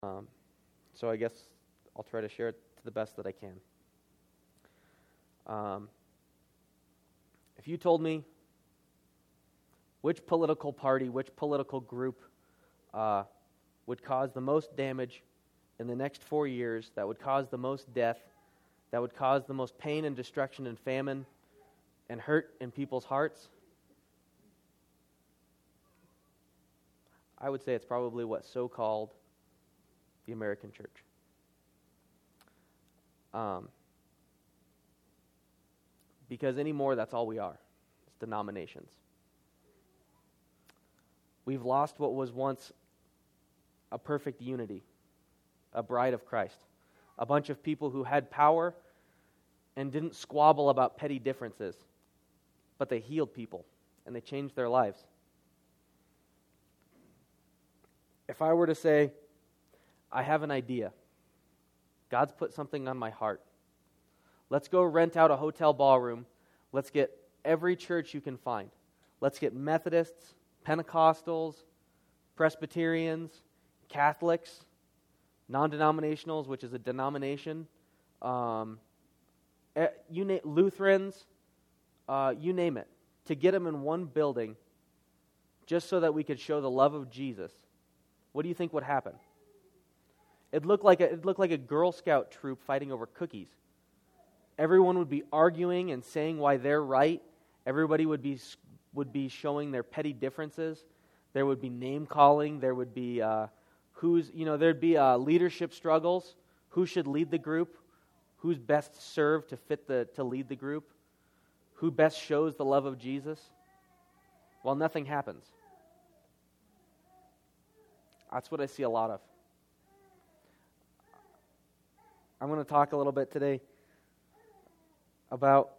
So I guess I'll try to share it to the best that I can. If you told me which political party, which political group would cause the most damage in the next 4 years, that would cause the most death, that would cause the most pain and destruction and famine and hurt in people's hearts, I would say it's probably what's so-called the American church. Because anymore, that's all we are. It's denominations. We've lost what was once a perfect unity, a bride of Christ, a bunch of people who had power and didn't squabble about petty differences, but they healed people and they changed their lives. If I were to say, I have an idea, God's put something on my heart, let's go rent out a hotel ballroom, let's get every church you can find, let's get Methodists, Pentecostals, Presbyterians, Catholics, non-denominationals, which is a denomination, Lutherans, you name it, to get them in one building just so that we could show the love of Jesus. What do you think would happen? It looked like a Girl Scout troop fighting over cookies. Everyone would be arguing and saying why they're right. Everybody would be showing their petty differences. There would be name calling. There would be there'd be leadership struggles. Who should lead the group? Who's best served to lead the group? Who best shows the love of Jesus? Well, nothing happens. That's what I see a lot of. I'm going to talk a little bit today about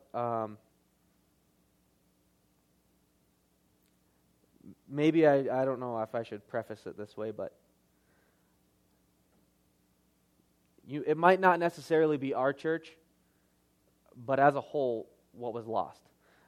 maybe I don't know if I should preface it this way, but it might not necessarily be our church, but as a whole, what was lost?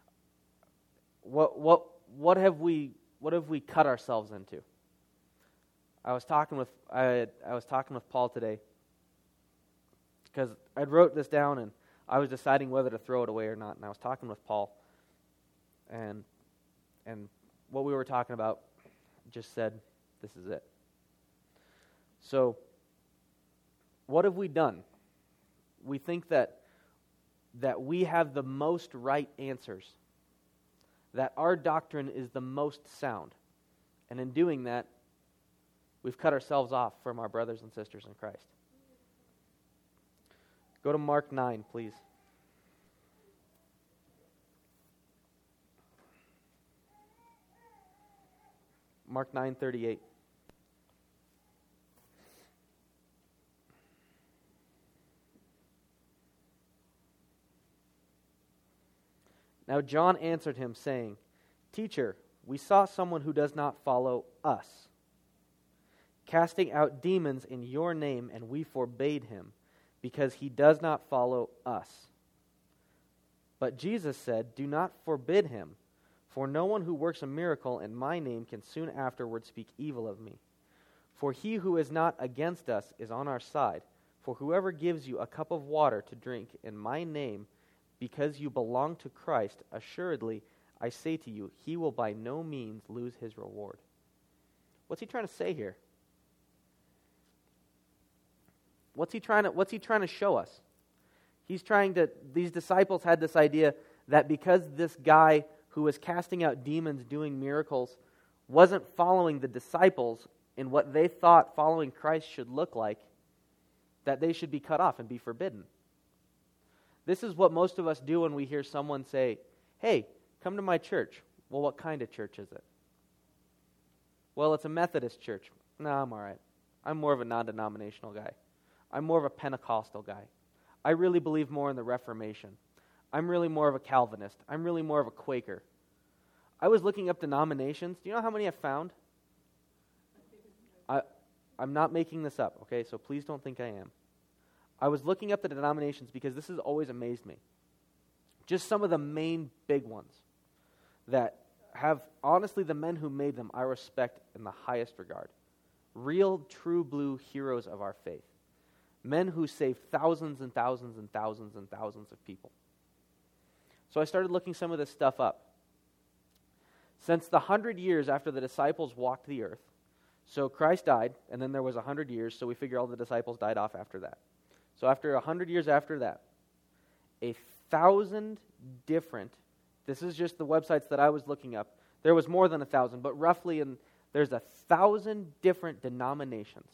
What have we cut ourselves into? I was talking with Paul today because I wrote this down and I was deciding whether to throw it away or not. And I was talking with Paul, and what we were talking about just said, "This is it." So, what have we done? We think that we have the most right answers, that our doctrine is the most sound, and in doing that, we've cut ourselves off from our brothers and sisters in Christ. Go to Mark 9, please. Mark 9:38. Now John answered him, saying, "Teacher, we saw someone who does not follow us, casting out demons in your name, and we forbade him, because he does not follow us." But Jesus said, "Do not forbid him, for no one who works a miracle in my name can soon afterward speak evil of me. For he who is not against us is on our side. For whoever gives you a cup of water to drink in my name, because you belong to Christ, assuredly, I say to you, he will by no means lose his reward." What's he trying to say here? What's he trying to show us? These disciples had this idea that because this guy who was casting out demons, doing miracles, wasn't following the disciples in what they thought following Christ should look like, that they should be cut off and be forbidden. This is what most of us do when we hear someone say, "Hey, come to my church." Well, what kind of church is it? Well, it's a Methodist church. No, I'm all right. I'm more of a non-denominational guy. I'm more of a Pentecostal guy. I really believe more in the Reformation. I'm really more of a Calvinist. I'm really more of a Quaker. I was looking up denominations. Do you know how many I found? I'm not making this up, okay? So please don't think I am. I was looking up the denominations because this has always amazed me. Just some of the main big ones that have, honestly, the men who made them I respect in the highest regard. real, true blue heroes of our faith. Men who saved thousands and thousands and thousands and thousands of people. So I started looking some of this stuff up. Since the 100 years after the disciples walked the earth, so Christ died, and then there was 100 years, so we figure all the disciples died off after that. So after 100 years after that, 1,000 different, this is just the websites that I was looking up, there was more than 1,000, but roughly there's 1,000 different denominations.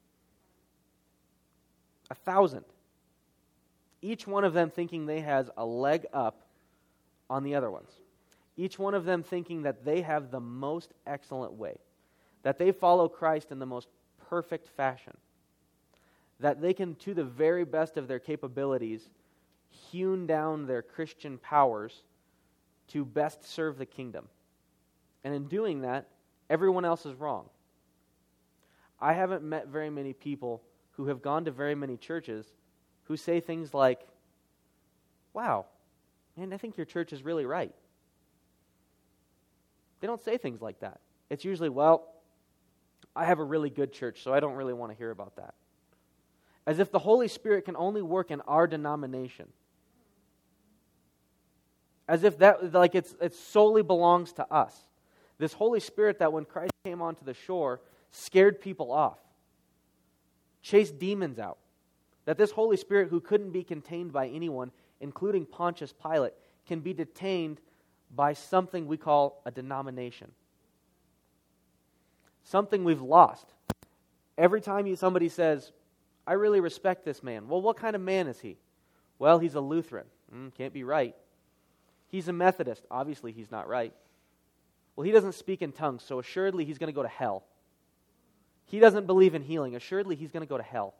1,000. Each one of them thinking they has a leg up on the other ones. Each one of them thinking that they have the most excellent way, that they follow Christ in the most perfect fashion, that they can, to the very best of their capabilities, hewn down their Christian powers to best serve the kingdom. And in doing that, everyone else is wrong. I haven't met very many people who have gone to very many churches who say things like, wow, man, I think your church is really right. They don't say things like that. It's usually, well, I have a really good church, so I don't really want to hear about that. As if the Holy Spirit can only work in our denomination. As if that, like, it solely belongs to us. This Holy Spirit that when Christ came onto the shore, scared people off, chased demons out. That this Holy Spirit, who couldn't be contained by anyone, including Pontius Pilate, can be detained by something we call a denomination. Something we've lost. Every time somebody says, I really respect this man. Well, what kind of man is he? Well, he's a Lutheran. Can't be right. He's a Methodist. Obviously, he's not right. Well, he doesn't speak in tongues, so assuredly he's going to go to hell. He doesn't believe in healing. Assuredly, he's going to go to hell.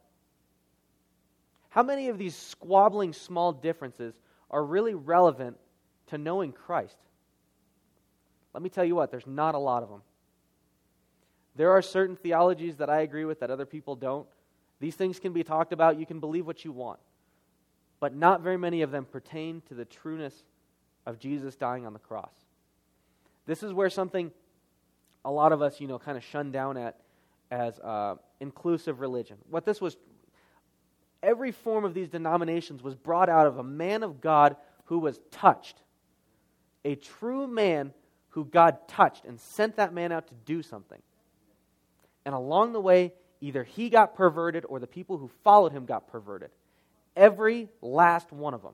How many of these squabbling small differences are really relevant to knowing Christ? Let me tell you what, there's not a lot of them. There are certain theologies that I agree with that other people don't. These things can be talked about. You can believe what you want. But not very many of them pertain to the trueness of Jesus dying on the cross. This is where something a lot of us, kind of shun down at as inclusive religion. What this was, every form of these denominations was brought out of a man of God who was touched. A true man who God touched and sent that man out to do something. And along the way, either he got perverted or the people who followed him got perverted. Every last one of them.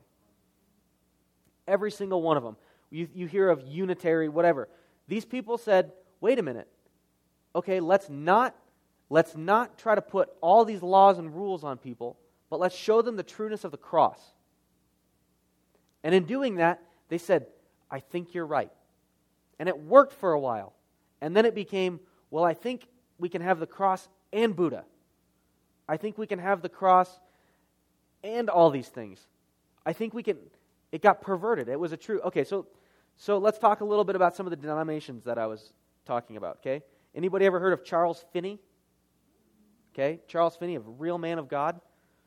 Every single one of them. You hear of unitary, whatever. These people said, wait a minute. Okay, let's not try to put all these laws and rules on people, but let's show them the trueness of the cross. And in doing that, they said, I think you're right. And it worked for a while. And then it became, well, I think we can have the cross and Buddha. I think we can have the cross and all these things. I think we can. It got perverted. It was a true. Okay, so let's talk a little bit about some of the denominations that I was talking about, okay? Anybody ever heard of Charles Finney? Okay, Charles Finney, a real man of God.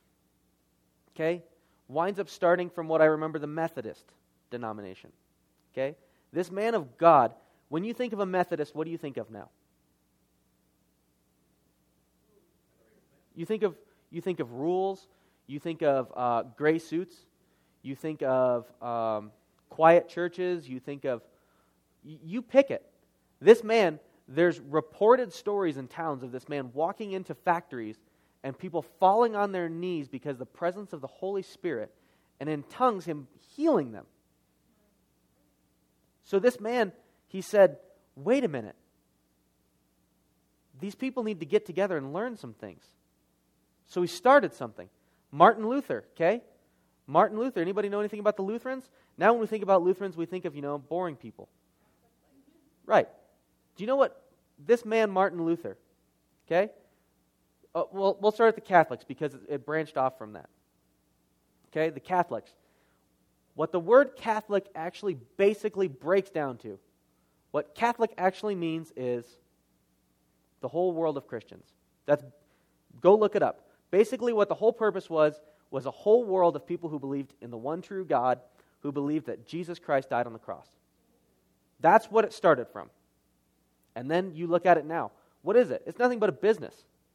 Okay, winds up starting from what I remember the Methodist denomination. Okay, this man of God, when you think of a Methodist, what do you think of now? You think of rules. You think of gray suits. You think of quiet churches. You think of, you pick it. This man, there's reported stories in towns of this man walking into factories and people falling on their knees because of the presence of the Holy Spirit, and in tongues him healing them. So this man, he said, wait a minute. These people need to get together and learn some things. So he started something. Martin Luther, okay? Martin Luther, anybody know anything about the Lutherans? Now when we think about Lutherans, we think of, boring people. Right. Do you know what this man, Martin Luther, okay? Well, we'll start at the Catholics because it branched off from that. Okay, the Catholics. What the word Catholic actually basically breaks down to, what Catholic actually means is the whole world of Christians. Go look it up. Basically what the whole purpose was a whole world of people who believed in the one true God, who believed that Jesus Christ died on the cross. That's what it started from. And then you look at it now. What is it? It's nothing but a business.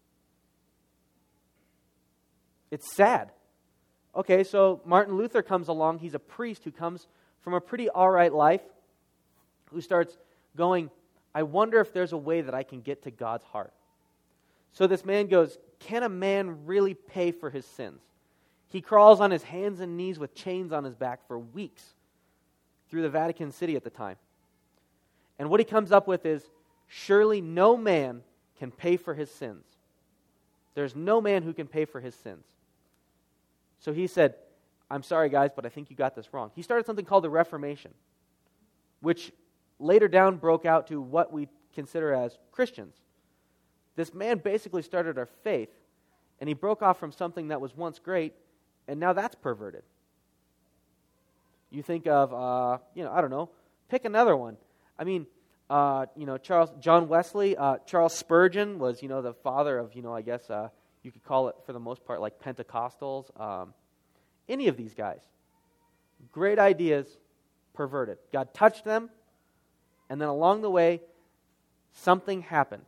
It's sad. Okay, so Martin Luther comes along. He's a priest who comes from a pretty all right life, who starts going, I wonder if there's a way that I can get to God's heart. So this man goes, can a man really pay for his sins? He crawls on his hands and knees with chains on his back for weeks through the Vatican City at the time. And what he comes up with is, surely no man can pay for his sins. There's no man who can pay for his sins. So he said, I'm sorry guys, but I think you got this wrong. He started something called the Reformation, which later down broke out to what we consider as Christians. This man basically started our faith, and he broke off from something that was once great, and now that's perverted. You think of, I don't know, pick another one. I mean, John Wesley, Charles Spurgeon was, the father of, I guess you could call it for the most part like Pentecostals. Any of these guys. Great ideas, perverted. God touched them, and then along the way, something happened.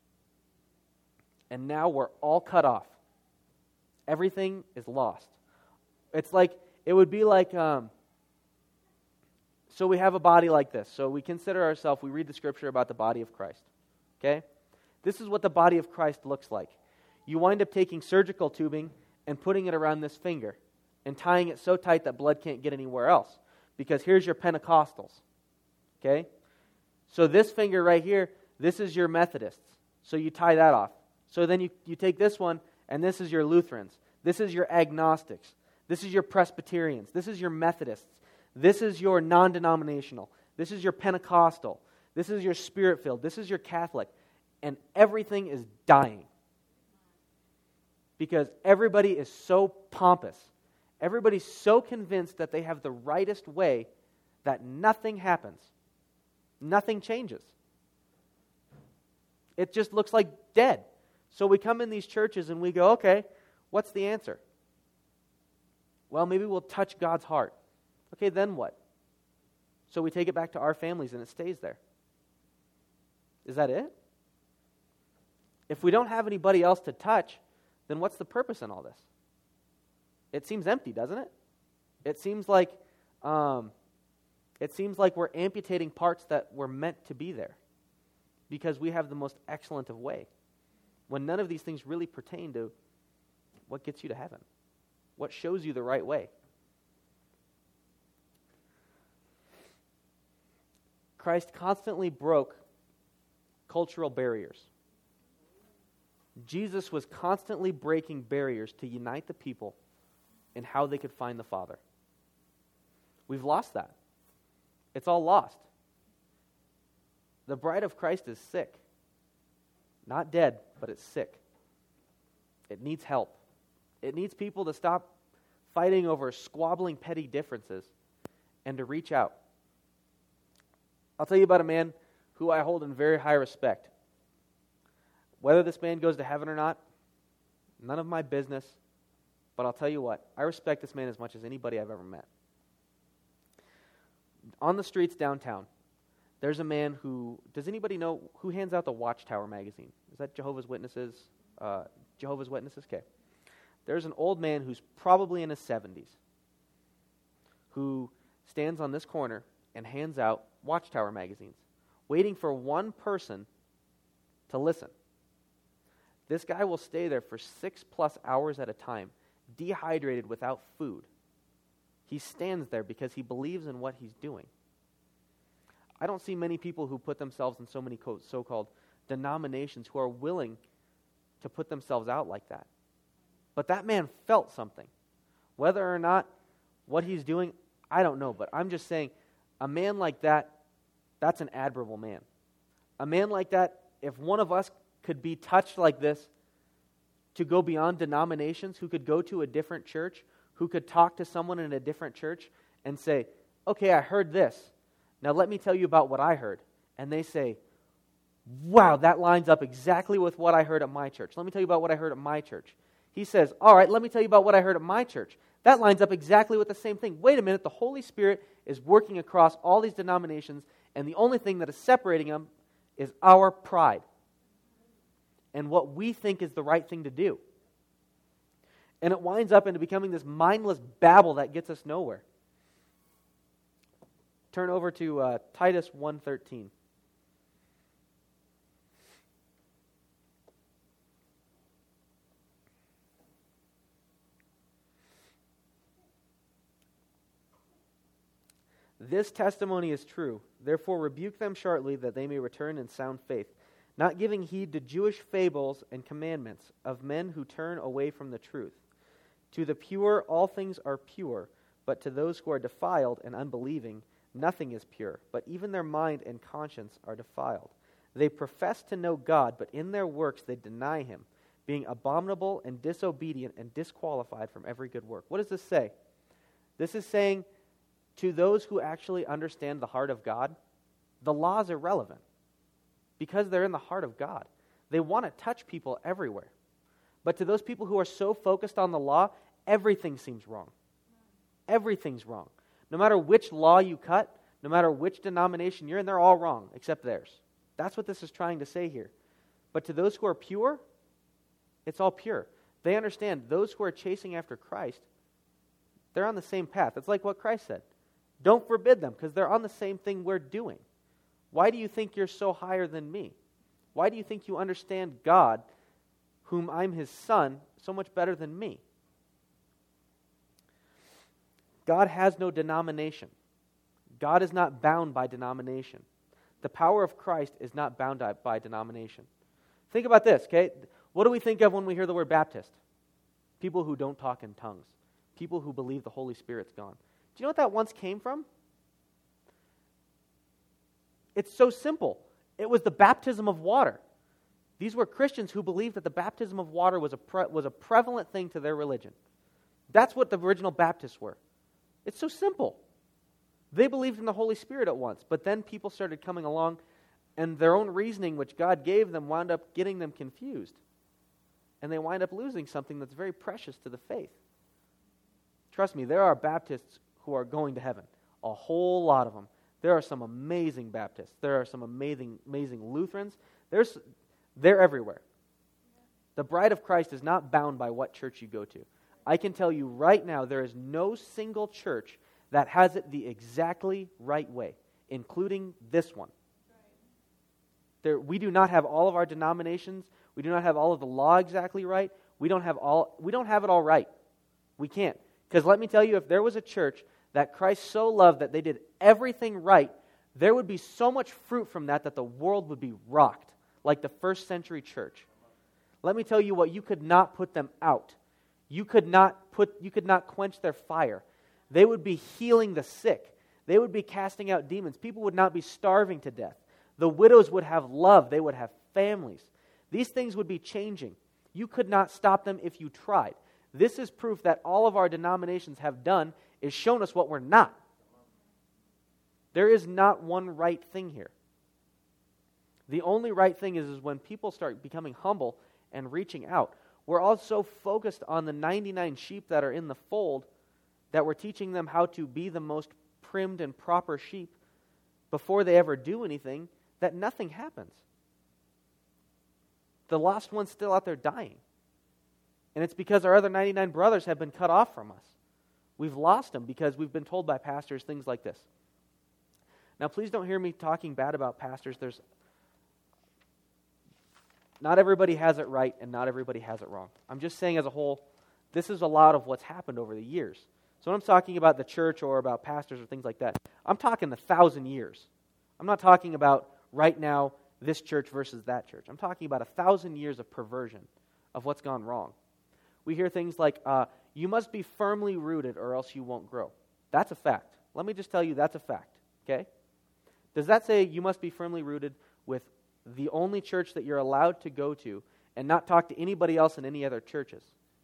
And now we're all cut off. Everything is lost. It would be like, so we have a body like this. So we consider ourselves, we read the scripture about the body of Christ. Okay? This is what the body of Christ looks like. You wind up taking surgical tubing and putting it around this finger and tying it so tight that blood can't get anywhere else. Because here's your Pentecostals. Okay? So this finger right here, this is your Methodists. So you tie that off. So then you take this one, and this is your Lutherans. This is your agnostics. This is your Presbyterians. This is your Methodists. This is your non-denominational. This is your Pentecostal. This is your Spirit-filled. This is your Catholic. And everything is dying. Because everybody is so pompous. Everybody's so convinced that they have the rightest way that nothing happens. Nothing changes. It just looks like dead. So we come in these churches and we go, okay, what's the answer? Well, maybe we'll touch God's heart. Okay, then what? So we take it back to our families and it stays there. Is that it? If we don't have anybody else to touch, then what's the purpose in all this? It seems empty, doesn't it? It seems like we're amputating parts that were meant to be there because we have the most excellent of way, when none of these things really pertain to what gets you to heaven, what shows you the right way. Christ constantly broke cultural barriers. Jesus was constantly breaking barriers to unite the people in how they could find the Father. We've lost that. It's all lost. The bride of Christ is sick. Not dead, but it's sick. It needs help. It needs people to stop fighting over squabbling petty differences and to reach out. I'll tell you about a man who I hold in very high respect. Whether this man goes to heaven or not, none of my business, but I'll tell you what, I respect this man as much as anybody I've ever met. On the streets downtown, there's a man who, does anybody know who hands out the Watchtower magazine? Is that Jehovah's Witnesses? Jehovah's Witnesses? Okay. There's an old man who's probably in his 70s who stands on this corner and hands out Watchtower magazines, waiting for one person to listen. This guy will stay there for 6+ hours at a time, dehydrated without food. He stands there because he believes in what he's doing. I don't see many people who put themselves in so many so-called denominations who are willing to put themselves out like that. But that man felt something. Whether or not what he's doing, I don't know. But I'm just saying, a man like that, that's an admirable man. A man like that, if one of us could be touched like this, to go beyond denominations, who could go to a different church, who could talk to someone in a different church and say, okay, I heard this. Now let me tell you about what I heard. And they say, wow, that lines up exactly with what I heard at my church. Let me tell you about what I heard at my church. He says, all right, let me tell you about what I heard at my church. That lines up exactly with the same thing. Wait a minute, the Holy Spirit is working across all these denominations, and the only thing that is separating them is our pride. and what we think is the right thing to do. And it winds up into becoming this mindless babble that gets us nowhere. Turn over to Titus 1:13. This testimony is true. Therefore rebuke them sharply, that they may return in sound faith, not giving heed to Jewish fables and commandments of men who turn away from the truth. To the pure all things are pure, but to those who are defiled and unbelieving nothing is pure, but even their mind and conscience are defiled. They profess to know God, but in their works they deny Him, being abominable and disobedient and disqualified from every good work. What does this say? This is saying, to those who actually understand the heart of God, the law is irrelevant because they're in the heart of God. They want to touch people everywhere. But to those people who are so focused on the law, everything seems wrong. Everything's wrong. No matter which law you cut, no matter which denomination you're in, they're all wrong except theirs. That's what this is trying to say here. But to those who are pure, it's all pure. They understand those who are chasing after Christ, they're on the same path. It's like what Christ said. Don't forbid them because they're on the same thing we're doing. Why do you think you're so higher than me? Why do you think you understand God, whom I'm His Son, so much better than me? God has no denomination. God is not bound by denomination. The power of Christ is not bound by denomination. Think about this, okay? What do we think of when we hear the word Baptist? People who don't talk in tongues. People who believe the Holy Spirit's gone. Do you know what that once came from? It's so simple. It was the baptism of water. These were Christians who believed that the baptism of water was a prevalent thing to their religion. That's what the original Baptists were. It's so simple. They believed in the Holy Spirit at once, but then people started coming along, and their own reasoning, which God gave them, wound up getting them confused. And they wind up losing something that's very precious to the faith. Trust me, there are Baptists who are going to heaven. A whole lot of them. There are some amazing Baptists. There are some amazing Lutherans. They're everywhere. The bride of Christ is not bound by what church you go to. I can tell you right now, there is no single church that has it the exactly right way, including this one. We do not have all of our denominations. We do not have all of the law exactly right. We don't have it all right. We can't. Because let me tell you, if there was a church that Christ so loved that they did everything right, there would be so much fruit from that the world would be rocked, like the first century church. Let me tell you what, you could not put them out. You could not quench their fire. They would be healing the sick. They would be casting out demons. People would not be starving to death. The widows would have love. They would have families. These things would be changing. You could not stop them if you tried. This is proof that all of our denominations have done is shown us what we're not. There is not one right thing here. The only right thing is when people start becoming humble and reaching out. We're all so focused on the 99 sheep that are in the fold that we're teaching them how to be the most primed and proper sheep before they ever do anything, that nothing happens. The lost one's still out there dying. And it's because our other 99 brothers have been cut off from us. We've lost them because we've been told by pastors things like this. Now, please don't hear me talking bad about pastors. Not everybody has it right and not everybody has it wrong. I'm just saying as a whole, this is a lot of what's happened over the years. So when I'm talking about the church or about pastors or things like that, I'm talking 1,000 years. I'm not talking about right now this church versus that church. I'm talking about 1,000 years of perversion of what's gone wrong. We hear things like, you must be firmly rooted or else you won't grow. That's a fact. Let me just tell you that's a fact, okay? Does that say you must be firmly rooted with the only church that you're allowed to go to and not talk to anybody else in any other churches?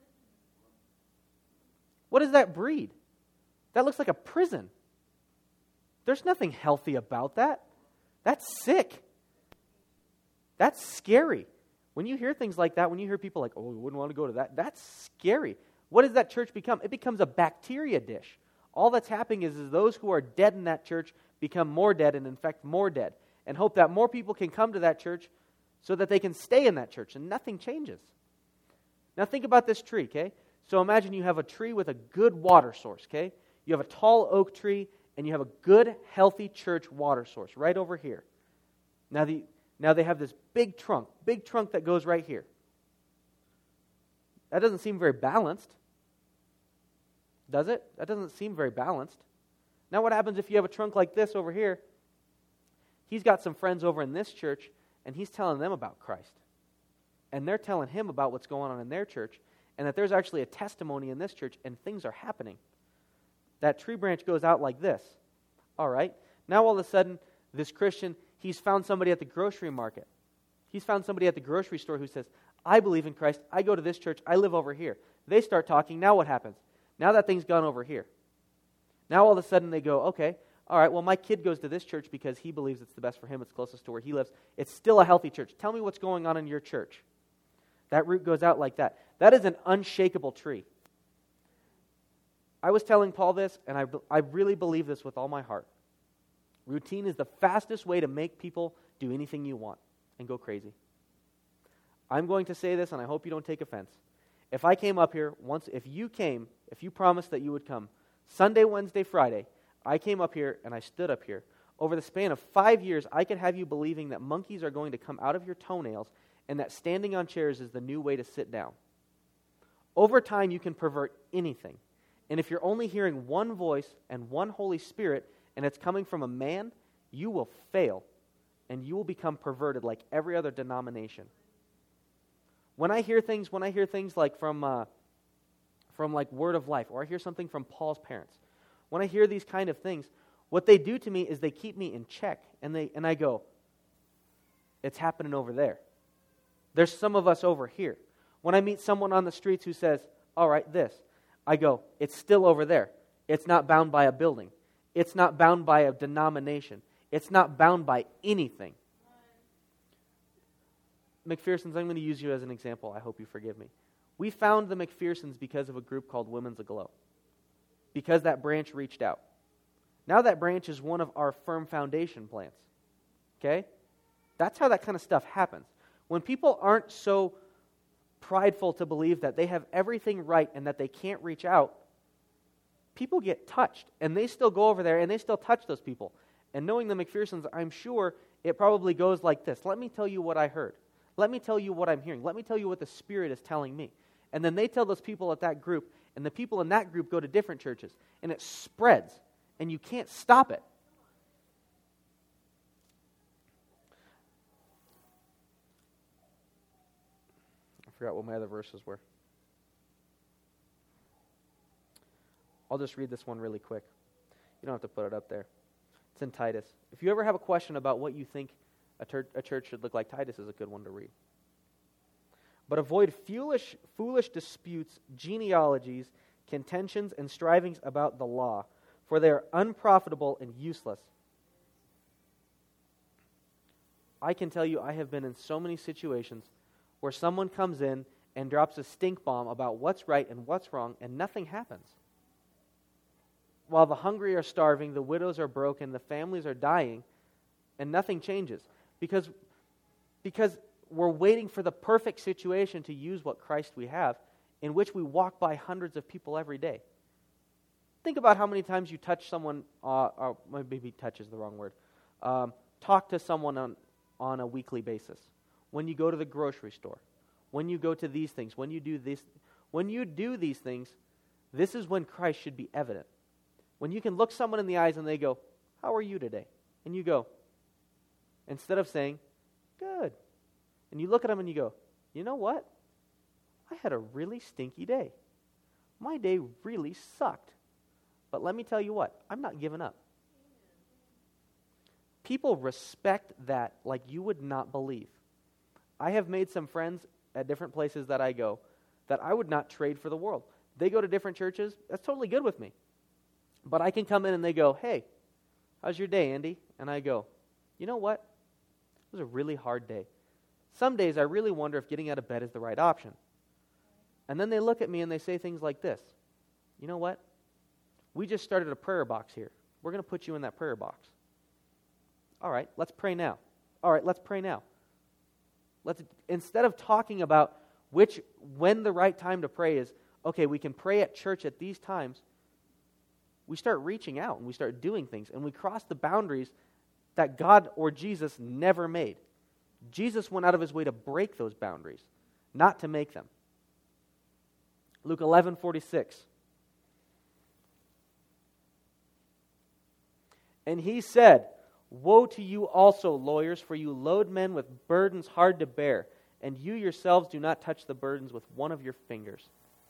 What does that breed? That looks like a prison. There's nothing healthy about that. That's sick. That's scary. When you hear things like that, when you hear people like, oh, we wouldn't want to go to that, that's scary. What does that church become? It becomes a bacteria dish. All that's happening is those who are dead in that church become more dead and infect more dead, and hope that more people can come to that church so that they can stay in that church and nothing changes. Now think about this tree, okay? So imagine you have a tree with a good water source, okay? You have a tall oak tree and you have a good, healthy church water source right over here. Now they have this big trunk that goes right here. That doesn't seem very balanced, does it? That doesn't seem very balanced. Now what happens if you have a trunk like this over here? He's got some friends over in this church, and he's telling them about Christ. And they're telling him about what's going on in their church, and that there's actually a testimony in this church, and things are happening. That tree branch goes out like this. All right. Now all of a sudden, this Christian, he's found somebody at the grocery market. He's found somebody at the grocery store who says, I believe in Christ. I go to this church. I live over here. They start talking. Now what happens? Now that thing's gone over here. Now all of a sudden they go, okay, all right, well my kid goes to this church because he believes it's the best for him. It's closest to where he lives. It's still a healthy church. Tell me what's going on in your church. That root goes out like that. That is an unshakable tree. I was telling Paul this, and I really believe this with all my heart. Routine is the fastest way to make people do anything you want and go crazy. I'm going to say this, and I hope you don't take offense. If I came up here once, if you promised that you would come Sunday, Wednesday, Friday, I came up here and I stood up here. Over the span of 5 years, I could have you believing that monkeys are going to come out of your toenails and that standing on chairs is the new way to sit down. Over time, you can pervert anything. And if you're only hearing one voice and one Holy Spirit, and it's coming from a man, you will fail, and you will become perverted like every other denomination. When I hear things like from like Word of Life, or I hear something from Paul's parents, when I hear these kind of things, what they do to me is they keep me in check, and I go, it's happening over there. There's some of us over here. When I meet someone on the streets who says, all right, this, I go, it's still over there. It's not bound by a building. It's not bound by a denomination. It's not bound by anything. McPherson's, I'm going to use you as an example. I hope you forgive me. We found the McPhersons because of a group called Women's Aglow. Because that branch reached out. Now that branch is one of our firm foundation plants. Okay? That's how that kind of stuff happens. When people aren't so prideful to believe that they have everything right and that they can't reach out, people get touched, and they still go over there and they still touch those people. And knowing the McPhersons, I'm sure it probably goes like this. Let me tell you what I heard. Let me tell you what I'm hearing. Let me tell you what the Spirit is telling me. And then they tell those people at that group, and the people in that group go to different churches, and it spreads, and you can't stop it. I forgot what my other verses were. I'll just read this one really quick. You don't have to put it up there. It's in Titus. If you ever have a question about what you think a church should look like, Titus is a good one to read. But avoid foolish disputes, genealogies, contentions, and strivings about the law, for they are unprofitable and useless. I can tell you I have been in so many situations where someone comes in and drops a stink bomb about what's right and what's wrong, and nothing happens. While the hungry are starving, the widows are broken, the families are dying, and nothing changes. Because we're waiting for the perfect situation to use what Christ we have, in which we walk by hundreds of people every day. Think about how many times you touch someone, or maybe touch is the wrong word, talk to someone on a weekly basis. When you go to the grocery store, when you go to these things, when you do these things, this is when Christ should be evident. When you can look someone in the eyes and they go, how are you today? And you go, instead of saying, good. And you look at them and you go, you know what? I had a really stinky day. My day really sucked. But let me tell you what, I'm not giving up. People respect that like you would not believe. I have made some friends at different places that I go that I would not trade for the world. They go to different churches. That's totally good with me. But I can come in and they go, hey, how's your day, Andy? And I go, you know what? It was a really hard day. Some days I really wonder if getting out of bed is the right option. And then they look at me and they say things like this. You know what? We just started a prayer box here. We're going to put you in that prayer box. All right, let's pray now. All right, let's pray now. Instead of talking about when the right time to pray is, okay, we can pray at church at these times, we start reaching out and we start doing things and we cross the boundaries that God or Jesus never made. Jesus went out of his way to break those boundaries, not to make them. Luke 11:46. And he said, "Woe to you also, lawyers, for you load men with burdens hard to bear, and you yourselves do not touch the burdens with one of your fingers."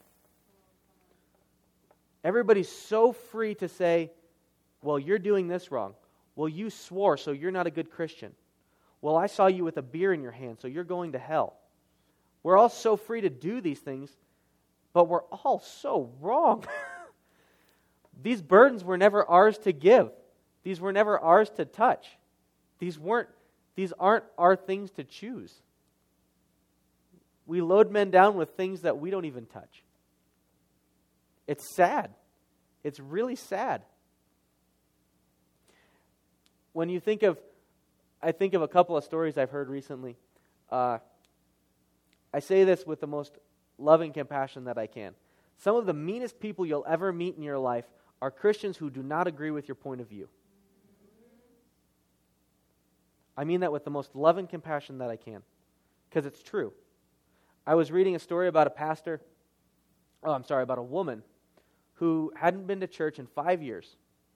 Everybody's so free to say, well, you're doing this wrong. Well, you swore, so you're not a good Christian. Well, I saw you with a beer in your hand, so you're going to hell. We're all so free to do these things, but we're all so wrong. These burdens were never ours to give. These were never ours to touch. These aren't our things to choose. We load men down with things that we don't even touch. It's sad. It's really sad. When you I think of a couple of stories I've heard recently. I say this with the most loving compassion that I can. Some of the meanest people you'll ever meet in your life are Christians who do not agree with your point of view. I mean that with the most loving compassion that I can, because it's true. I was reading a story about about a woman who hadn't been to church in 5 years.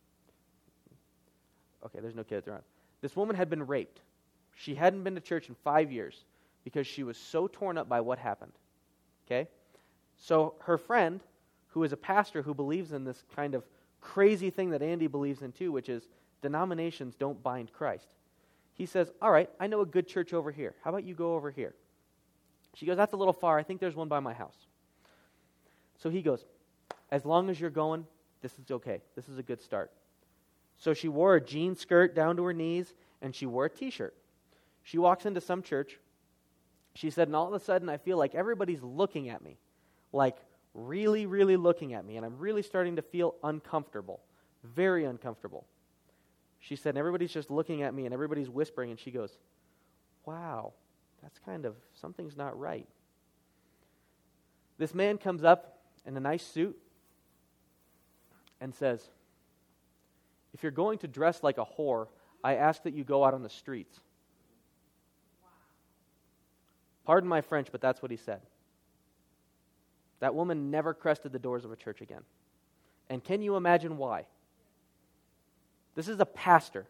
Okay, there's no kids around. This woman had been raped. She hadn't been to church in 5 years because she was so torn up by what happened. Okay? So her friend, who is a pastor who believes in this kind of crazy thing that Andy believes in too, which is denominations don't bind Christ. He says, all right, I know a good church over here. How about you go over here? She goes, that's a little far. I think there's one by my house. So he goes, as long as you're going, this is okay. This is a good start. So she wore a jean skirt down to her knees, and she wore a t-shirt. She walks into some church. She said, and all of a sudden I feel like everybody's looking at me, like really, really looking at me, and I'm really starting to feel uncomfortable, very uncomfortable. She said, and everybody's just looking at me, and everybody's whispering, and she goes, wow, that's something's not right. This man comes up in a nice suit and says, if you're going to dress like a whore, I ask that you go out on the streets. Wow. Pardon my French, but that's what he said. That woman never crested the doors of a church again. And can you imagine why? This is a pastor.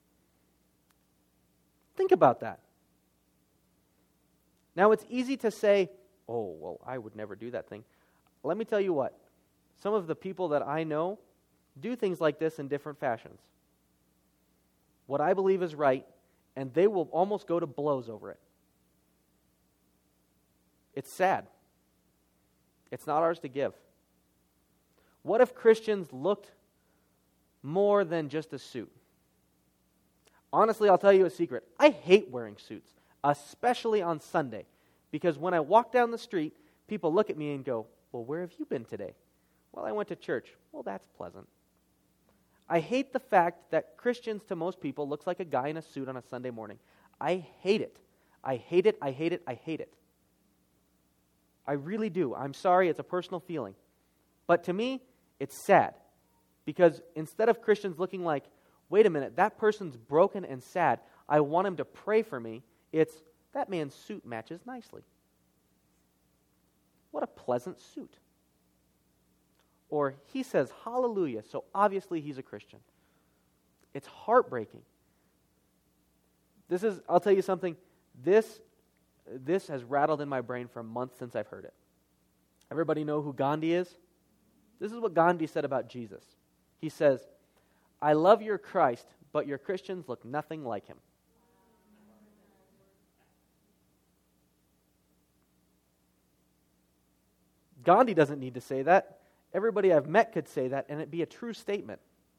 Think about that. Now, it's easy to say, oh, well, I would never do that thing. Let me tell you what. Some of the people that I know do things like this in different fashions. What I believe is right, and they will almost go to blows over it. It's sad. It's not ours to give. What if Christians looked more than just a suit? Honestly, I'll tell you a secret. I hate wearing suits, especially on Sunday, because when I walk down the street, people look at me and go, well, where have you been today? Well, I went to church. Well, that's pleasant. I hate the fact that Christians to most people looks like a guy in a suit on a Sunday morning. I hate it. I hate it. I hate it. I hate it. I really do. I'm sorry. It's a personal feeling. But to me, it's sad. Because instead of Christians looking like, wait a minute, that person's broken and sad, I want him to pray for me, it's, that man's suit matches nicely. What a pleasant suit. Or he says hallelujah, so obviously he's a Christian. It's heartbreaking. I'll tell you something, this has rattled in my brain for months since I've heard it. Everybody know who Gandhi is? This is what Gandhi said about Jesus. He says, I love your Christ, but your Christians look nothing like him. Gandhi doesn't need to say that. Everybody I've met could say that, and it'd be a true statement.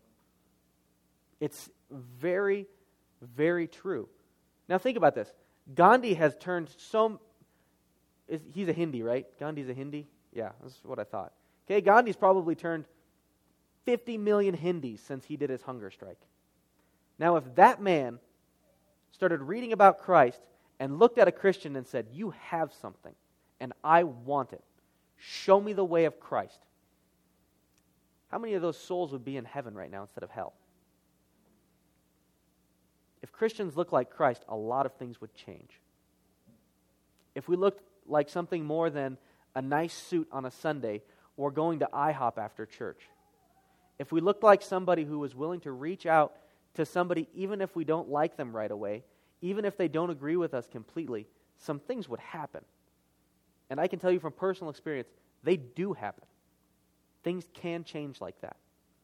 It's very, very true. Now think about this. Gandhi has turned he's a Hindi, right? Gandhi's a Hindi? Yeah, that's what I thought. Okay, Gandhi's probably turned 50 million Hindis since he did his hunger strike. Now if that man started reading about Christ and looked at a Christian and said, you have something, and I want it. Show me the way of Christ. How many of those souls would be in heaven right now instead of hell? If Christians look like Christ, a lot of things would change. If we looked like something more than a nice suit on a Sunday or going to IHOP after church, if we looked like somebody who was willing to reach out to somebody even if we don't like them right away, even if they don't agree with us completely, some things would happen. And I can tell you from personal experience, they do happen. Things can change like that.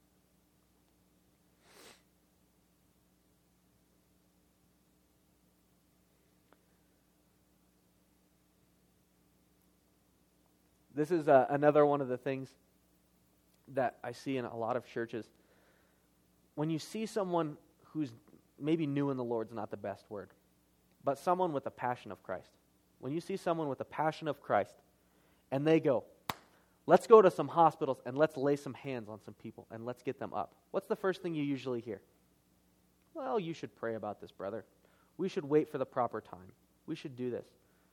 This is another one of the things that I see in a lot of churches. When you see someone who's maybe new in the Lord's not the best word, but someone with a passion of Christ. When you see someone with a passion of Christ, and they go, let's go to some hospitals and let's lay some hands on some people and let's get them up. What's the first thing you usually hear? Well, you should pray about this, brother. We should wait for the proper time. We should do this.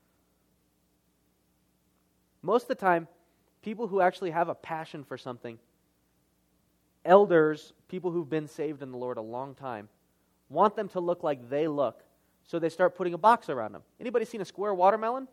Most of the time, people who actually have a passion for something, elders, people who've been saved in the Lord a long time, want them to look like they look, so they start putting a box around them. Anybody seen a square watermelon?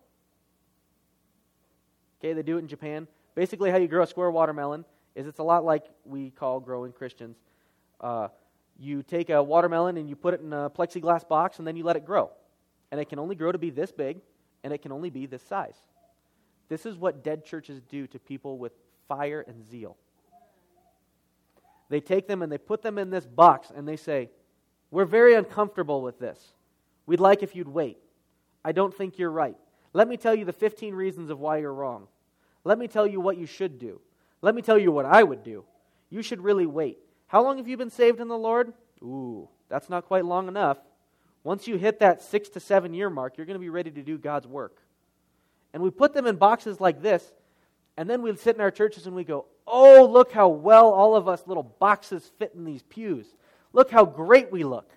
Okay, they do it in Japan. Basically, how you grow a square watermelon is it's a lot like we call growing Christians. You take a watermelon and you put it in a plexiglass box and then you let it grow. And it can only grow to be this big, and it can only be this size. This is what dead churches do to people with fire and zeal. They take them and they put them in this box and they say, we're very uncomfortable with this. We'd like if you'd wait. I don't think you're right. Let me tell you the 15 reasons of why you're wrong. Let me tell you what you should do. Let me tell you what I would do. You should really wait. How long have you been saved in the Lord? Ooh, that's not quite long enough. Once you hit that 6 to 7 year mark, you're going to be ready to do God's work. And we put them in boxes like this, and then we sit in our churches and we go, oh, look how well all of us little boxes fit in these pews. Look how great we look.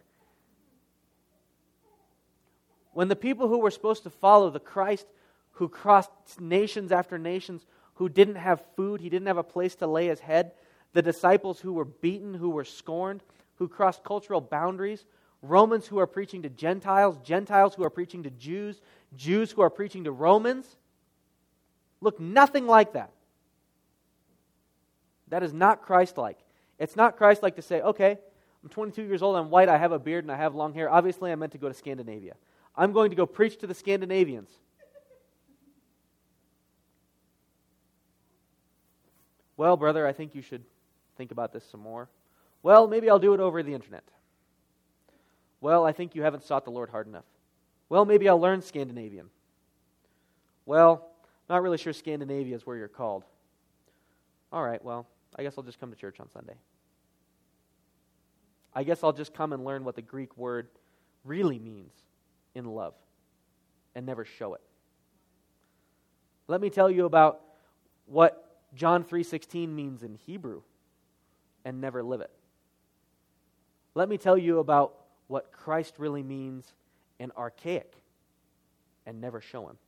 When the people who were supposed to follow the Christ who crossed nations after nations, who didn't have food, he didn't have a place to lay his head, the disciples who were beaten, who were scorned, who crossed cultural boundaries, Romans who are preaching to Gentiles, Gentiles who are preaching to Jews, Jews who are preaching to Romans, look nothing like that. That is not Christ-like. It's not Christ-like to say, okay, I'm 22 years old, I'm white, I have a beard, and I have long hair. Obviously, I'm meant to go to Scandinavia. I'm going to go preach to the Scandinavians. Well, brother, I think you should think about this some more. Well, maybe I'll do it over the internet. Well, I think you haven't sought the Lord hard enough. Well, maybe I'll learn Scandinavian. Well, not really sure Scandinavia is where you're called. All right, well, I guess I'll just come to church on Sunday. I guess I'll just come and learn what the Greek word really means in love and never show it. Let me tell you about what John 3:16 means in Hebrew and never live it. Let me tell you about what Christ really means in archaic and never show him.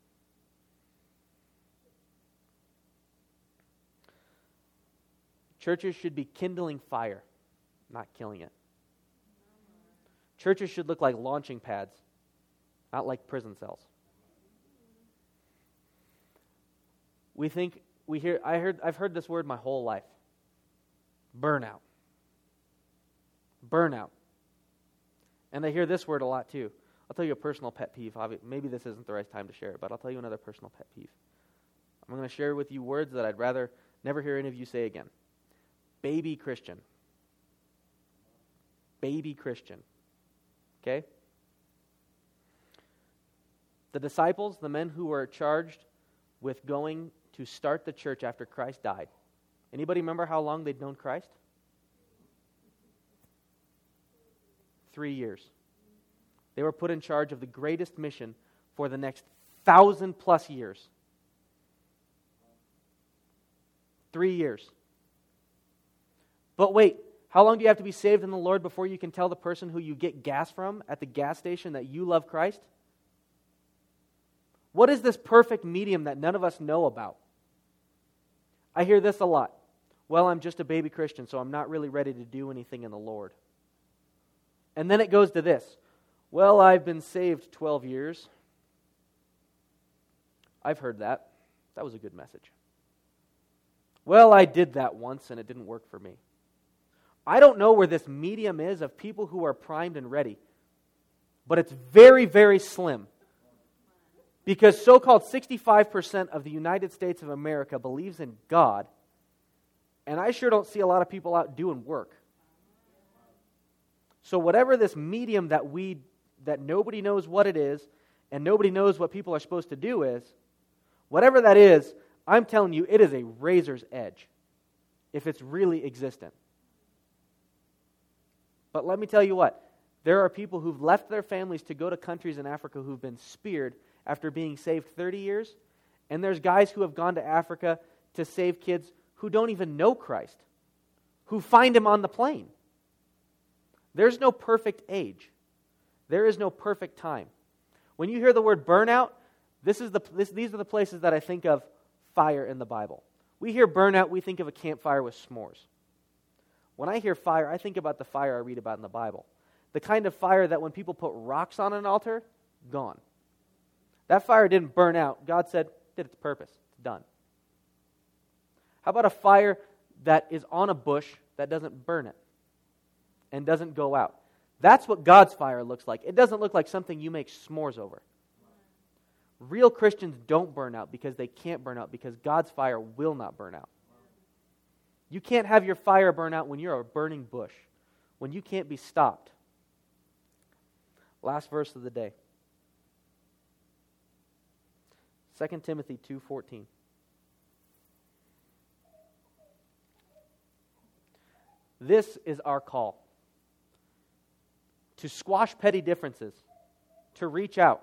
Churches should be kindling fire, not killing it. Churches should look like launching pads, not like prison cells. I've heard this word my whole life. Burnout. Burnout. And I hear this word a lot too. I'll tell you a personal pet peeve. Maybe this isn't the right time to share it, but I'll tell you another personal pet peeve. I'm going to share with you words that I'd rather never hear any of you say again. Baby Christian. Baby Christian. Okay? The disciples, the men who were charged with going to start the church after Christ died. Anybody remember how long they'd known Christ? 3 years. They were put in charge of the greatest mission for the next 1,000+ years. 3 years. But wait, how long do you have to be saved in the Lord before you can tell the person who you get gas from at the gas station that you love Christ? What is this perfect medium that none of us know about? I hear this a lot. Well, I'm just a baby Christian, so I'm not really ready to do anything in the Lord. And then it goes to this. Well, I've been saved 12 years. I've heard that. That was a good message. Well, I did that once and it didn't work for me. I don't know where this medium is of people who are primed and ready, but it's very, very slim. Because so-called 65% of the United States of America believes in God, and I sure don't see a lot of people out doing work. So whatever this medium that nobody knows what it is, and nobody knows what people are supposed to do is, whatever that is, I'm telling you, it is a razor's edge, if it's really existent. But let me tell you what, there are people who've left their families to go to countries in Africa who've been speared after being saved 30 years, and there's guys who have gone to Africa to save kids who don't even know Christ, who find Him on the plane. There's no perfect age. There is no perfect time. When you hear the word burnout, these are the places that I think of fire in the Bible. We hear burnout, we think of a campfire with s'mores. When I hear fire, I think about the fire I read about in the Bible. The kind of fire that when people put rocks on an altar, gone. That fire didn't burn out. God said, did its purpose. It's done. How about a fire that is on a bush that doesn't burn it and doesn't go out? That's what God's fire looks like. It doesn't look like something you make s'mores over. Real Christians don't burn out because they can't burn out, because God's fire will not burn out. You can't have your fire burn out when you're a burning bush, when you can't be stopped. Last verse of the day. 2 Timothy 2:14. This is our call. To squash petty differences. To reach out.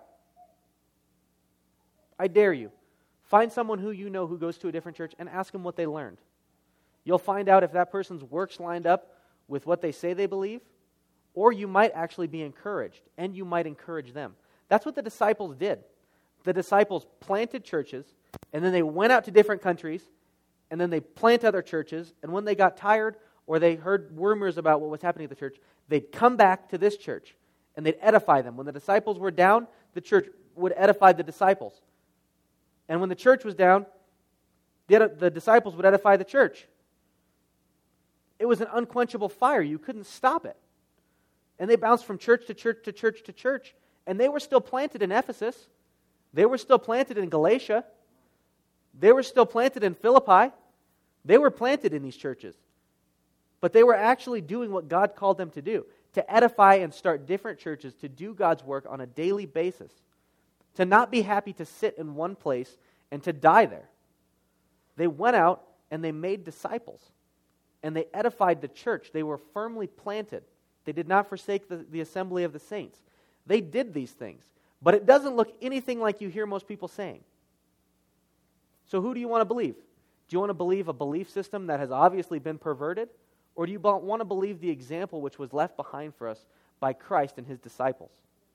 I dare you. Find someone who you know who goes to a different church and ask them what they learned. You'll find out if that person's work's lined up with what they say they believe, or you might actually be encouraged, and you might encourage them. That's what the disciples did. The disciples planted churches, and then they went out to different countries, and then they plant other churches, and when they got tired or they heard rumors about what was happening at the church, they'd come back to this church, and they'd edify them. When the disciples were down, the church would edify the disciples. And when the church was down, the disciples would edify the church. It was an unquenchable fire. You couldn't stop it. And they bounced from church to church to church to church, and they were still planted in Ephesus. They were still planted in Galatia. They were still planted in Philippi. They were planted in these churches. But they were actually doing what God called them to do, to edify and start different churches, to do God's work on a daily basis, to not be happy to sit in one place and to die there. They went out and they made disciples, and they edified the church. They were firmly planted. They did not forsake the assembly of the saints. They did these things. But it doesn't look anything like you hear most people saying. So who do you want to believe? Do you want to believe a belief system that has obviously been perverted? Or do you want to believe the example which was left behind for us by Christ and His disciples?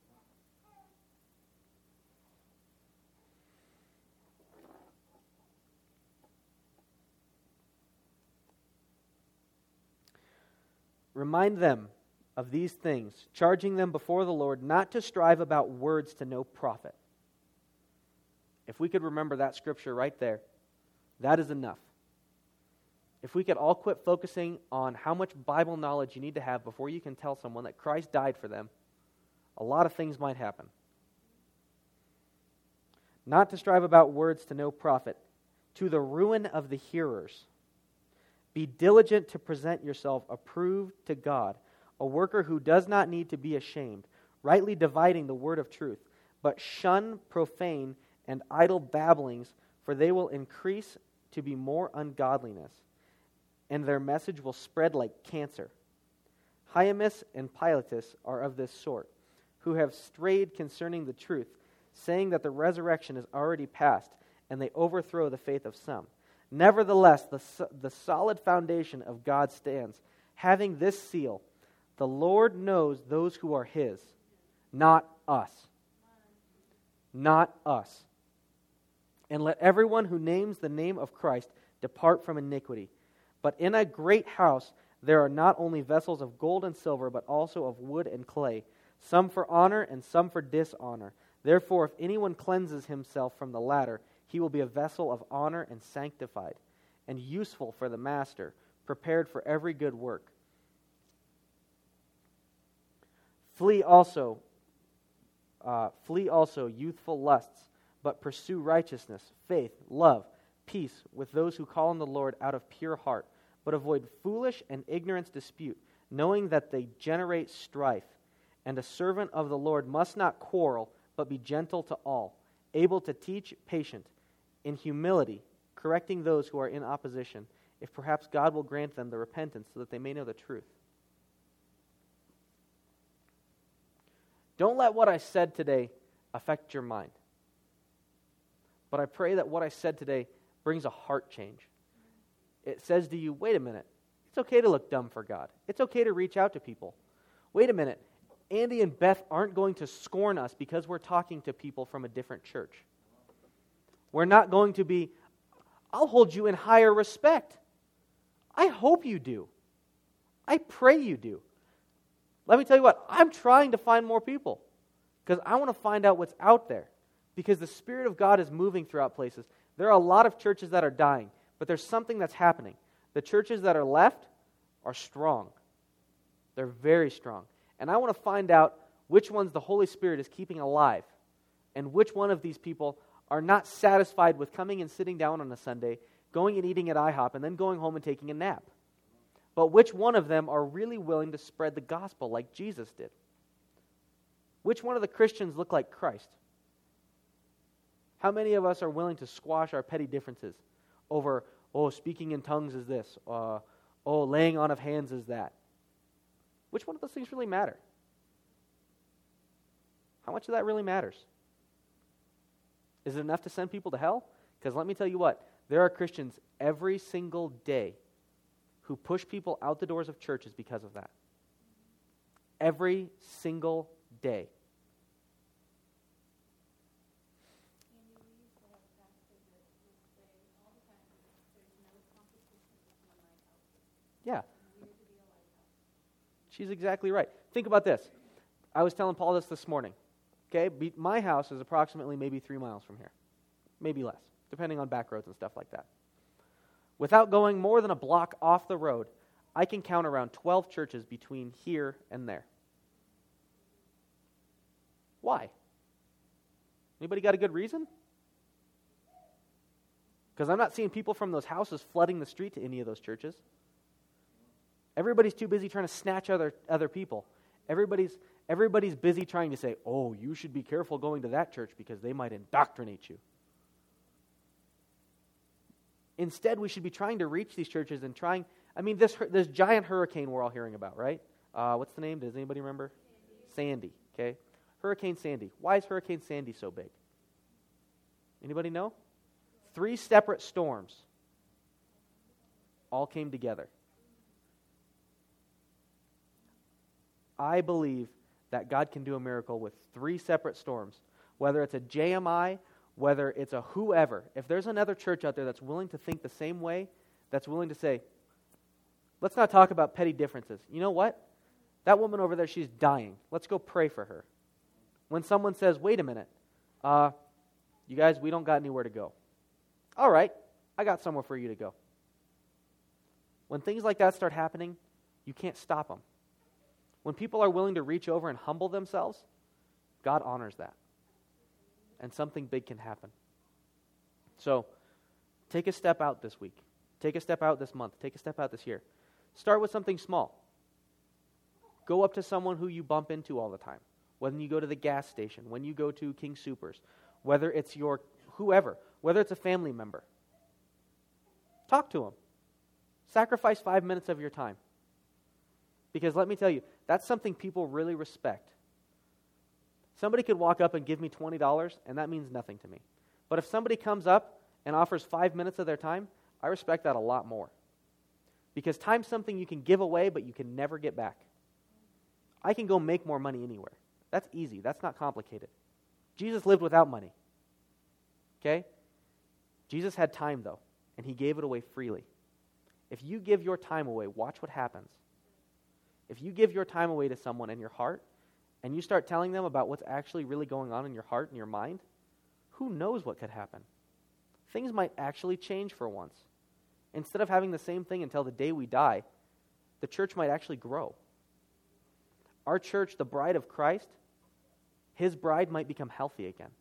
Remind them of these things, charging them before the Lord not to strive about words to no profit. If we could remember that scripture right there, that is enough. If we could all quit focusing on how much Bible knowledge you need to have before you can tell someone that Christ died for them, a lot of things might happen. Not to strive about words to no profit, to the ruin of the hearers. Be diligent to present yourself approved to God, a worker who does not need to be ashamed, rightly dividing the word of truth. But shun profane and idle babblings, for they will increase to be more ungodliness, and their message will spread like cancer. Hymus and Pilatus are of this sort, who have strayed concerning the truth, saying that the resurrection is already past, and they overthrow the faith of some. Nevertheless, the solid foundation of God stands, having this seal: the Lord knows those who are His, not us. Not us. And let everyone who names the name of Christ depart from iniquity. But in a great house there are not only vessels of gold and silver, but also of wood and clay, some for honor and some for dishonor. Therefore, if anyone cleanses himself from the latter, he will be a vessel of honor and sanctified, and useful for the master, prepared for every good work. Flee also youthful lusts, but pursue righteousness, faith, love, peace with those who call on the Lord out of pure heart. But avoid foolish and ignorant dispute, knowing that they generate strife. And a servant of the Lord must not quarrel, but be gentle to all, able to teach, patient, in humility, correcting those who are in opposition, if perhaps God will grant them the repentance so that they may know the truth. Don't let what I said today affect your mind. But I pray that what I said today brings a heart change. It says to you, wait a minute, it's okay to look dumb for God. It's okay to reach out to people. Wait a minute, Andy and Beth aren't going to scorn us because we're talking to people from a different church. We're not going to be, I'll hold you in higher respect. I hope you do. I pray you do. Let me tell you what, I'm trying to find more people because I want to find out what's out there because the Spirit of God is moving throughout places. There are a lot of churches that are dying, but there's something that's happening. The churches that are left are strong. They're very strong. And I want to find out which ones the Holy Spirit is keeping alive and which one of these people are not satisfied with coming and sitting down on a Sunday, going and eating at IHOP, and then going home and taking a nap. But which one of them are really willing to spread the gospel like Jesus did? Which one of the Christians look like Christ? How many of us are willing to squash our petty differences over, speaking in tongues is this, laying on of hands is that? Which one of those things really matter? How much of that really matters? Is it enough to send people to hell? Because let me tell you what, there are Christians every single day who push people out the doors of churches because of that. Every single day. Yeah. She's exactly right. Think about this. I was telling Paul this morning. Okay, my house is approximately maybe 3 miles from here. Maybe less, depending on back roads and stuff like that. Without going more than a block off the road, I can count around 12 churches between here and there. Why? Anybody got a good reason? Because I'm not seeing people from those houses flooding the street to any of those churches. Everybody's too busy trying to snatch other people. Everybody's busy trying to say, oh, you should be careful going to that church because they might indoctrinate you. Instead, we should be trying to reach these churches and this giant hurricane we're all hearing about, right? What's the name? Does anybody remember? Sandy, okay? Hurricane Sandy. Why is Hurricane Sandy so big? Anybody know? 3 separate storms all came together. I believe that God can do a miracle with 3 separate storms, whether it's a JMI, whether it's a whoever. If there's another church out there that's willing to think the same way, that's willing to say, let's not talk about petty differences. You know what? That woman over there, she's dying. Let's go pray for her. When someone says, wait a minute, you guys, we don't got anywhere to go. All right, I got somewhere for you to go. When things like that start happening, you can't stop them. When people are willing to reach over and humble themselves, God honors that. And something big can happen. So, take a step out this week. Take a step out this month. Take a step out this year. Start with something small. Go up to someone who you bump into all the time. When you go to the gas station, when you go to King Soopers, whether it's your whoever, whether it's a family member. Talk to them. Sacrifice 5 minutes of your time. Because let me tell you, that's something people really respect. Somebody could walk up and give me $20, and that means nothing to me. But if somebody comes up and offers 5 minutes of their time, I respect that a lot more. Because time's something you can give away, but you can never get back. I can go make more money anywhere. That's easy. That's not complicated. Jesus lived without money. Okay? Jesus had time, though, and he gave it away freely. If you give your time away, watch what happens. If you give your time away to someone in your heart, and you start telling them about what's actually really going on in your heart and your mind, who knows what could happen? Things might actually change for once. Instead of having the same thing until the day we die, the church might actually grow. Our church, the bride of Christ, his bride might become healthy again.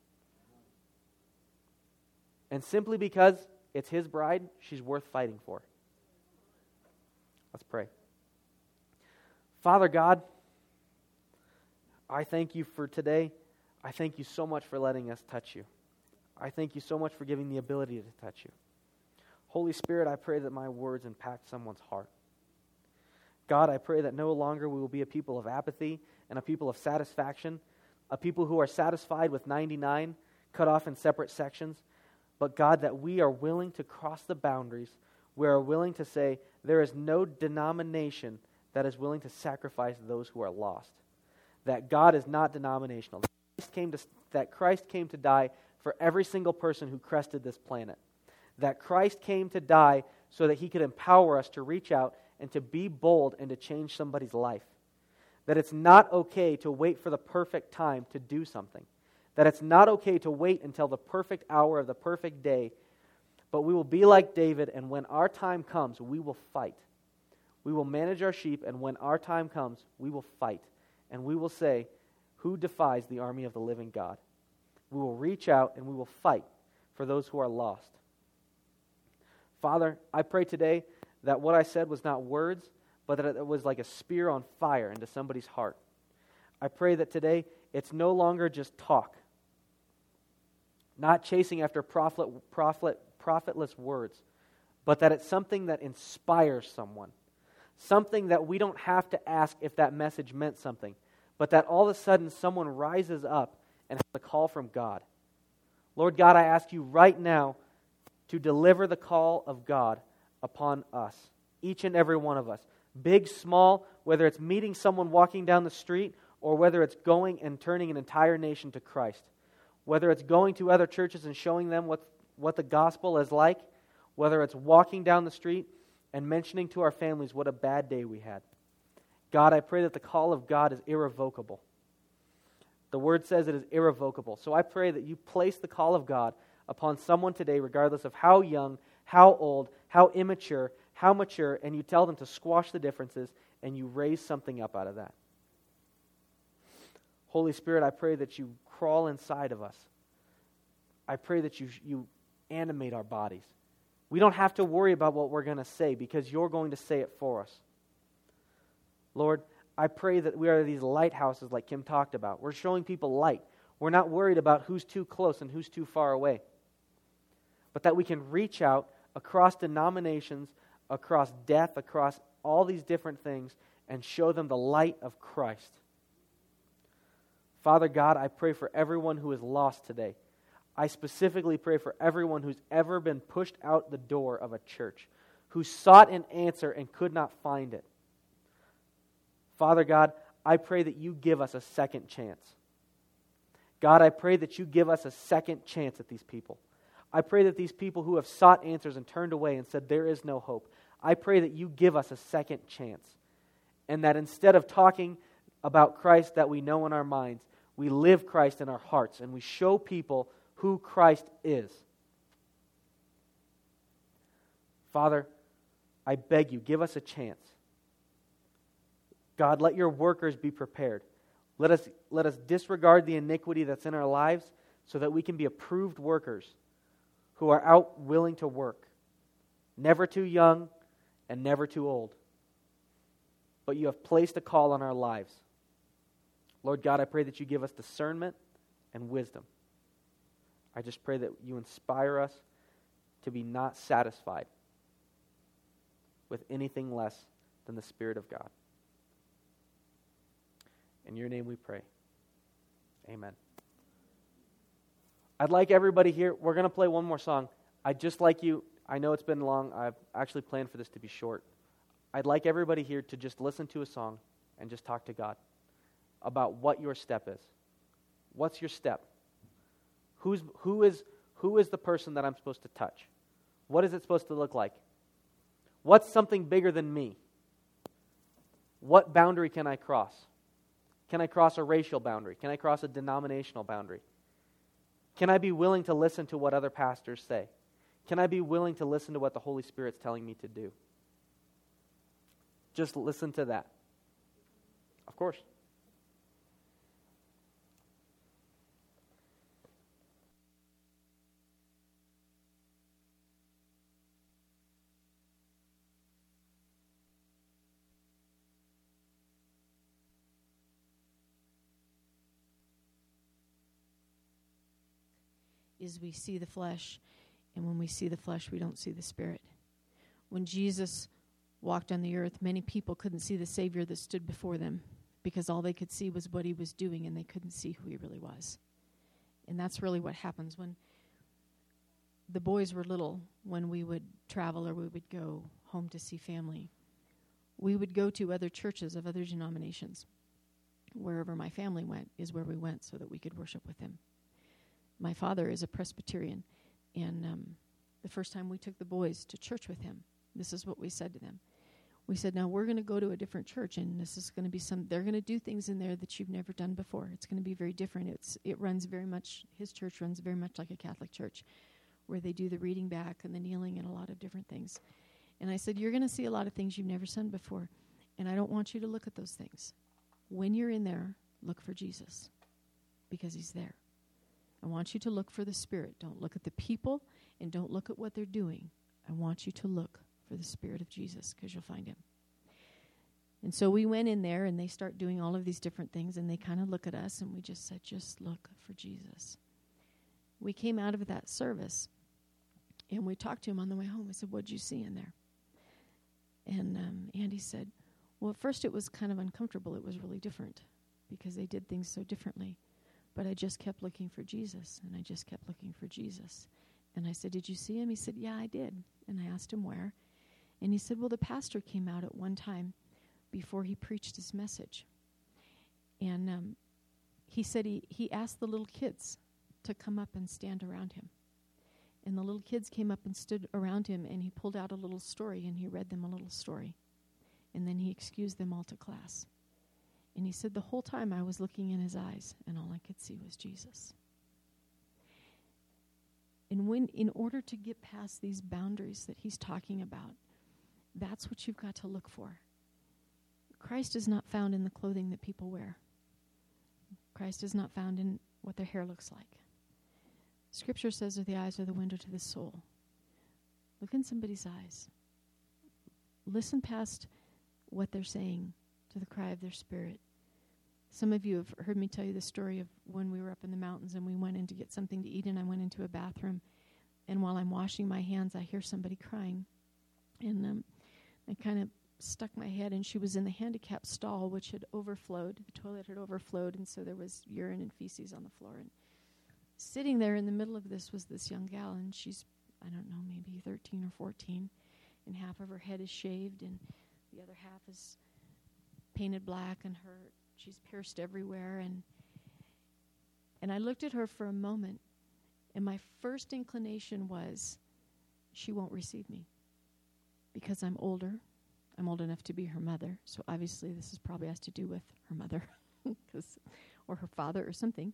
And simply because it's his bride, she's worth fighting for. Let's pray. Father God, I thank you for today. I thank you so much for letting us touch you. I thank you so much for giving the ability to touch you. Holy Spirit, I pray that my words impact someone's heart. God, I pray that no longer we will be a people of apathy and a people of satisfaction, a people who are satisfied with 99, cut off in separate sections, but God, that we are willing to cross the boundaries. We are willing to say there is no denomination that is willing to sacrifice those who are lost. That God is not denominational. That Christ came to die for every single person who crested this planet. That Christ came to die so that he could empower us to reach out and to be bold and to change somebody's life. That it's not okay to wait for the perfect time to do something. That it's not okay to wait until the perfect hour of the perfect day, but we will be like David, and when our time comes, we will fight. We will manage our sheep, and when our time comes, we will fight. And we will say, who defies the army of the living God? We will reach out and we will fight for those who are lost. Father, I pray today that what I said was not words, but that it was like a spear on fire into somebody's heart. I pray that today it's no longer just talk, not chasing after profitless words, but that it's something that inspires someone, something that we don't have to ask if that message meant something, but that all of a sudden someone rises up and has a call from God. Lord God, I ask you right now to deliver the call of God upon us, each and every one of us, big, small, whether it's meeting someone walking down the street or whether it's going and turning an entire nation to Christ, whether it's going to other churches and showing them what the gospel is like, whether it's walking down the street and mentioning to our families what a bad day we had. God, I pray that the call of God is irrevocable. The Word says it is irrevocable. So I pray that you place the call of God upon someone today, regardless of how young, how old, how immature, how mature, and you tell them to squash the differences and you raise something up out of that. Holy Spirit, I pray that you crawl inside of us. I pray that you animate our bodies. We don't have to worry about what we're going to say because you're going to say it for us. Lord, I pray that we are these lighthouses like Kim talked about. We're showing people light. We're not worried about who's too close and who's too far away. But that we can reach out across denominations, across death, across all these different things, and show them the light of Christ. Father God, I pray for everyone who is lost today. I specifically pray for everyone who's ever been pushed out the door of a church, who sought an answer and could not find it. Father God, I pray that you give us a second chance. God, I pray that you give us a second chance at these people. I pray that these people who have sought answers and turned away and said there is no hope, I pray that you give us a second chance. And that instead of talking about Christ that we know in our minds, we live Christ in our hearts and we show people who Christ is. Father, I beg you, give us a chance. God, let your workers be prepared. Let us disregard the iniquity that's in our lives so that we can be approved workers who are out willing to work. Never too young and never too old. But you have placed a call on our lives. Lord God, I pray that you give us discernment and wisdom. I just pray that you inspire us to be not satisfied with anything less than the Spirit of God. In your name we pray. Amen. I'd like everybody here, we're going to play one more song. I'd just like you, I know it's been long, I've actually planned for this to be short. I'd like everybody here to just listen to a song and just talk to God about what your step is. What's your step? Who Who is the person that I'm supposed to touch? What is it supposed to look like? What's something bigger than me? What boundary can I cross? Can I cross a racial boundary? Can I cross a denominational boundary? Can I be willing to listen to what other pastors say? Can I be willing to listen to what the Holy Spirit's telling me to do? Just listen to that. Of course. Is we see the flesh, and when we see the flesh, we don't see the Spirit. When Jesus walked on the earth, many people couldn't see the Savior that stood before them because all they could see was what he was doing, and they couldn't see who he really was. And that's really what happens when the boys were little. When we would travel or we would go home to see family, we would go to other churches of other denominations. Wherever my family went is where we went so that we could worship with him. My father is a Presbyterian, and the first time we took the boys to church with him, this is what we said to them. We said, now we're going to go to a different church, and this is going to be they're going to do things in there that you've never done before. It's going to be very different. It runs very much, his church runs very much like a Catholic church, where they do the reading back and the kneeling and a lot of different things. And I said, you're going to see a lot of things you've never seen before, and I don't want you to look at those things. When you're in there, look for Jesus, because he's there. I want you to look for the Spirit. Don't look at the people, and don't look at what they're doing. I want you to look for the Spirit of Jesus, because you'll find him. And so we went in there, and they start doing all of these different things, and they kind of look at us, and we just said, just look for Jesus. We came out of that service, and we talked to him on the way home. We said, what'd you see in there? And Andy said, well, at first it was kind of uncomfortable. It was really different, because they did things so differently. But I just kept looking for Jesus, and I just kept looking for Jesus. And I said, did you see him? He said, yeah, I did. And I asked him where. And he said, well, the pastor came out at one time before he preached his message. And he said he asked the little kids to come up and stand around him. And the little kids came up and stood around him, and he pulled out a little story, and he read them a little story. And then he excused them all to class. And he said, the whole time I was looking in his eyes, and all I could see was Jesus. And in order to get past these boundaries that he's talking about, that's what you've got to look for. Christ is not found in the clothing that people wear. Christ is not found in what their hair looks like. Scripture says that the eyes are the window to the soul. Look in somebody's eyes. Listen past what they're saying to the cry of their spirit. Some of you have heard me tell you the story of when we were up in the mountains and we went in to get something to eat, and I went into a bathroom, and while I'm washing my hands, I hear somebody crying. And I kind of stuck my head, and she was in the handicap stall, which had overflowed. The toilet had overflowed, and so there was urine and feces on the floor. And sitting there in the middle of this was this young gal, and she's, I don't know, maybe 13 or 14, and half of her head is shaved, and the other half is painted black, and she's pierced everywhere. And I looked at her for a moment, and my first inclination was, she won't receive me because I'm older. I'm old enough to be her mother, so obviously this is probably has to do with her mother or her father or something.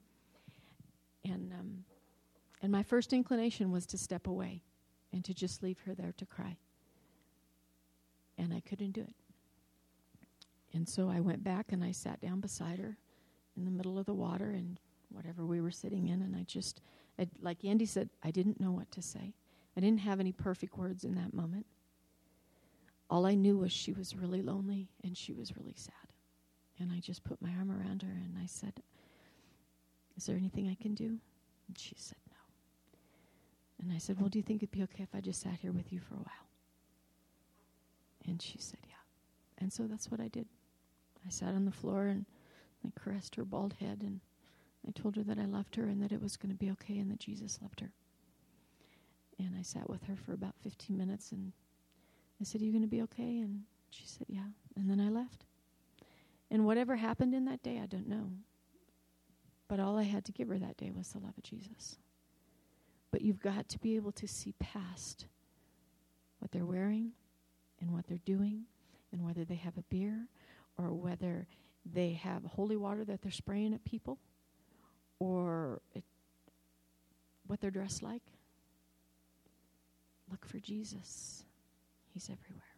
And my first inclination was to step away and to just leave her there to cry. And I couldn't do it. And so I went back and I sat down beside her in the middle of the water and whatever we were sitting in, and like Andy said, I didn't know what to say. I didn't have any perfect words in that moment. All I knew was she was really lonely and she was really sad. And I just put my arm around her and I said, is there anything I can do? And she said no. And I said, well, do you think it'd be okay if I just sat here with you for a while? And she said, yeah. And so that's what I did. I sat on the floor and I caressed her bald head, and I told her that I loved her and that it was going to be okay and that Jesus loved her. And I sat with her for about 15 minutes, and I said, are you going to be okay? And she said, yeah. And then I left. And whatever happened in that day, I don't know. But all I had to give her that day was the love of Jesus. But you've got to be able to see past what they're wearing and what they're doing and whether they have a beer or whether they have holy water that they're spraying at people or what they're dressed like. Look for Jesus. He's everywhere.